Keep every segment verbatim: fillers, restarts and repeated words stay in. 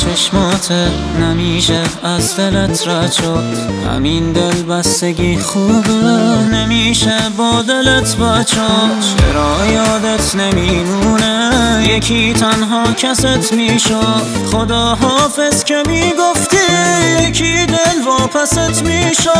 چشماته نمیشه از دلت رد شد. همین دل بستگی خوبه نمیشه با دلت بد شد. چرا یادت نمیمونه یکی تنها کست میشد. خدا حافظ که میگفتی یکی دل واپست میشد.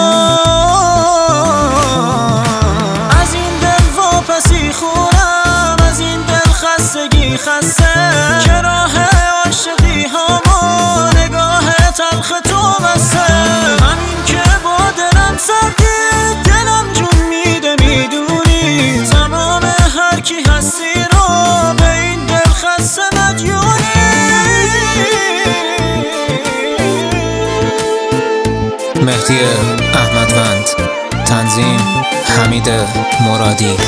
از این دل واپسی خورم از این دل خستگی خسته که راه عاشقی هامو نگاه تلخ تو بسته. همین که با دلم سردی دلم جون میده میدونی تمام هر کی هستی رو به این دل خسته مدیونی. مهدی احمدوند، تنظیم حمید مرادی.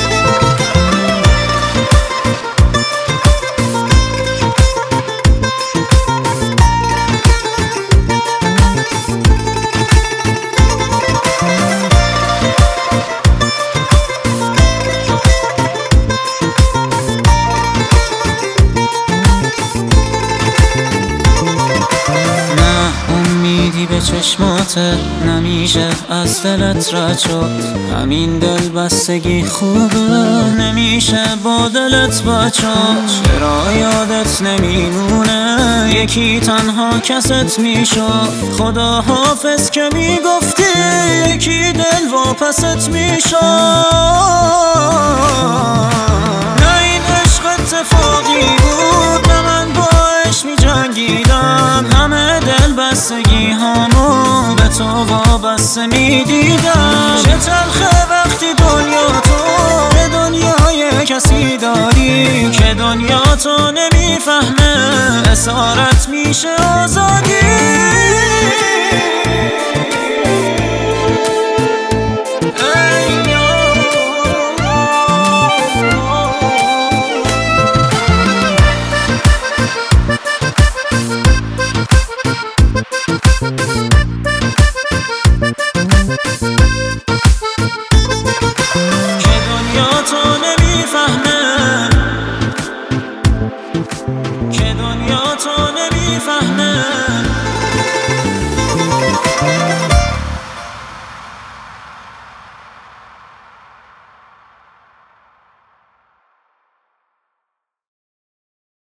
به چشماته نمیشه از دلت رد شد. همین دل بستگی خوبه نمیشه با دلت بد شد. چرا یادت نمیمونه یکی تنها کست میشد. خدا حافظ که میگفتی یکی دل واپست میشد. نه این عشق اتفاقی بود نه من باش میجنگیدم. همه دل بستگی هامو به تو وابسته میدیدم. چه تلخه وقتی دنیا تو به دنیای کسی داری که دنیا تو نمیفهمه اسارت میشه آزادی. که دنیا تو نمیفهمه